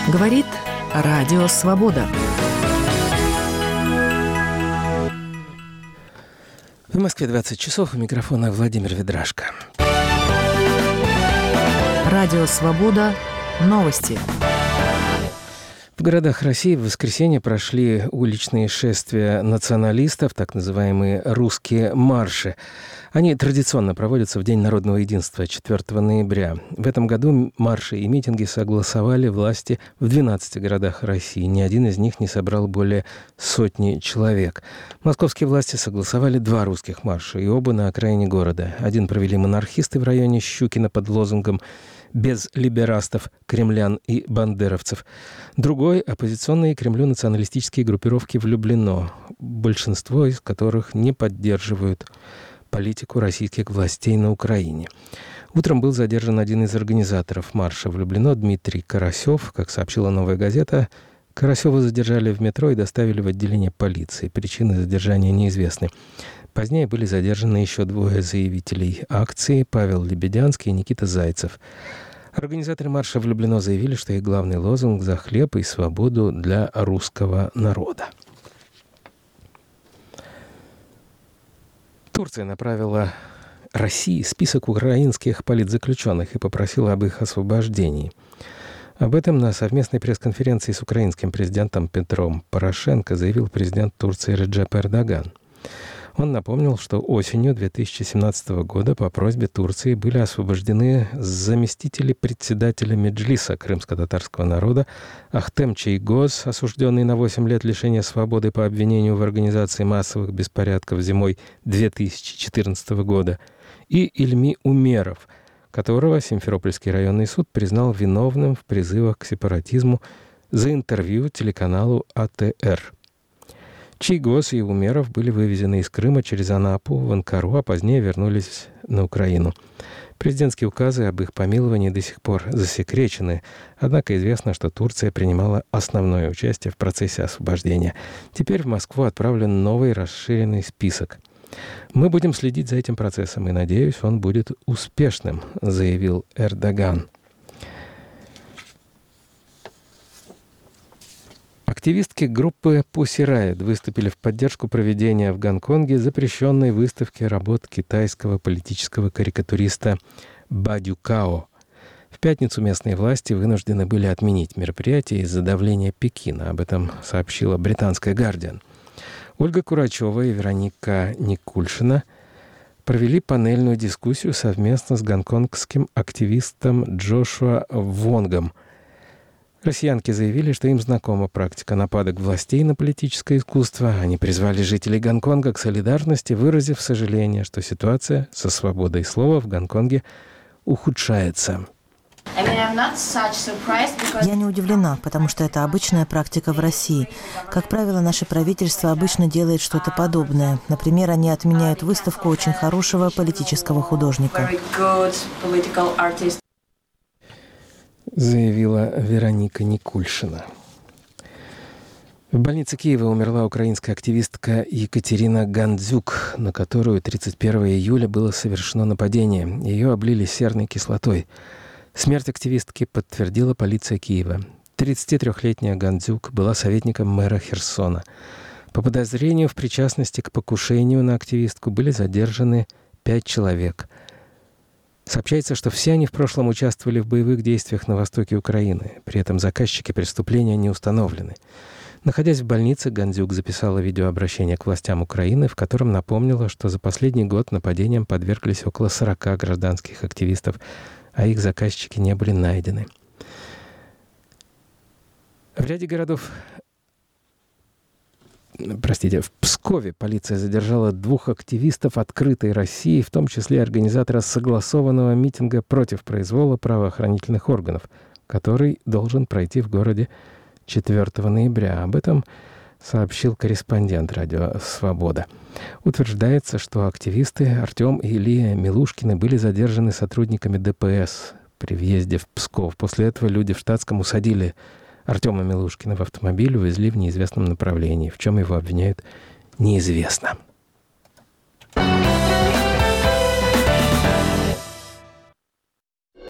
Говорит Радио Свобода. В Москве 20 часов. У микрофона Владимир Ведрашко. Радио Свобода. Новости. В городах России в воскресенье прошли уличные шествия националистов, так называемые «русские марши». Они традиционно проводятся в День народного единства 4 ноября. В этом году марши и митинги согласовали власти в 12 городах России. Ни один из них не собрал более сотни человек. Московские власти согласовали 2 русских марша, и оба на окраине города. Один провели монархисты в районе Щукина под лозунгом «Без либерастов, кремлян и бандеровцев». Другой – оппозиционные Кремлю националистические группировки в Люблино, большинство из которых не поддерживают политику российских властей на Украине. Утром был задержан один из организаторов марша в Люблино, Дмитрий Карасев. Как сообщила «Новая газета», Карасева задержали в метро и доставили в отделение полиции. Причины задержания неизвестны. Позднее были задержаны еще 2 заявителей акции – Павел Лебедянский и Никита Зайцев. Организаторы марша в Люблино заявили, что их главный лозунг «За хлеб и свободу для русского народа». Турция направила России список украинских политзаключенных и попросила об их освобождении. Об этом на совместной пресс-конференции с украинским президентом Петром Порошенко заявил президент Турции Реджеп Эрдоган. Он напомнил, что осенью 2017 года по просьбе Турции были освобождены заместители председателя Меджлиса крымско-татарского народа Ахтем Чейгоз, осужденный на 8 лет лишения свободы по обвинению в организации массовых беспорядков зимой 2014 года, и Ильми Умеров, которого Симферопольский районный суд признал виновным в призывах к сепаратизму за интервью телеканалу АТР. Чейгоз и Умеров были вывезены из Крыма через Анапу в Анкару, а позднее вернулись на Украину. Президентские указы об их помиловании до сих пор засекречены, однако известно, что Турция принимала основное участие в процессе освобождения. Теперь в Москву отправлен новый расширенный список. «Мы будем следить за этим процессом, и, надеюсь, он будет успешным», — заявил Эрдоган. Активистки группы Pussy Riot выступили в поддержку проведения в Гонконге запрещенной выставки работ китайского политического карикатуриста Бадю Као. В пятницу местные власти вынуждены были отменить мероприятие из-за давления Пекина. Об этом сообщила британская «Гардиан». Ольга Курачева и Вероника Никульшина провели панельную дискуссию совместно с гонконгским активистом Джошуа Вонгом. Россиянки заявили, что им знакома практика нападок властей на политическое искусство. Они призвали жителей Гонконга к солидарности, выразив сожаление, что ситуация со свободой слова в Гонконге ухудшается. Я не удивлена, потому что это обычная практика в России. Как правило, наше правительство обычно делает что-то подобное. Например, они отменяют выставку очень хорошего политического художника. Заявила Вероника Никульшина. В больнице Киева умерла украинская активистка Екатерина Гандзюк, на которую 31 июля было совершено нападение. Ее облили серной кислотой. Смерть активистки подтвердила полиция Киева. 33-летняя Гандзюк была советником мэра Херсона. По подозрению в причастности к покушению на активистку были задержаны 5 человек. Сообщается, что все они в прошлом участвовали в боевых действиях на востоке Украины. При этом заказчики преступления не установлены. Находясь в больнице, Гандзюк записала видеообращение к властям Украины, в котором напомнила, что за последний год нападениям подверглись около 40 гражданских активистов, а их заказчики не были найдены. В ряде городов... в Пскове полиция задержала 2 активистов «Открытой России», в том числе организатора согласованного митинга против произвола правоохранительных органов, который должен пройти в городе 4 ноября. Об этом сообщил корреспондент «Радио Свобода». Утверждается, что активисты Артем и Илья Милушкины были задержаны сотрудниками ДПС при въезде в Псков. После этого люди в штатском усадили Артема Милушкина в автомобиль, увезли в неизвестном направлении. В чем его обвиняют, неизвестно.